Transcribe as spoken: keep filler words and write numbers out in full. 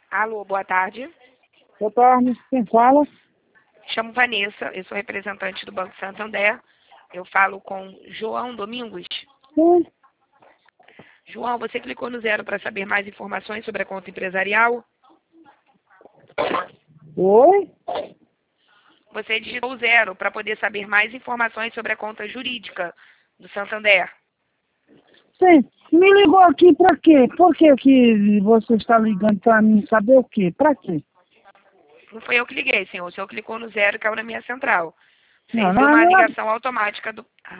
Alô, boa tarde. Boa tarde, quem fala? Chamo Vanessa, eu sou representante do Banco Santander. Eu falo com João Domingos. Sim. João, você clicou no zero para saber mais informações sobre a conta empresarial? Oi? Você digitou zero para poder saber mais informações sobre a conta jurídica do Santander. Sim. Me ligou aqui pra quê? Por que que você está ligando pra mim? Saber o quê? Pra quê? Não foi eu que liguei, senhor. O senhor clicou no zero e caiu na minha central. Você Não, recebeu não, uma não é... ligação automática do...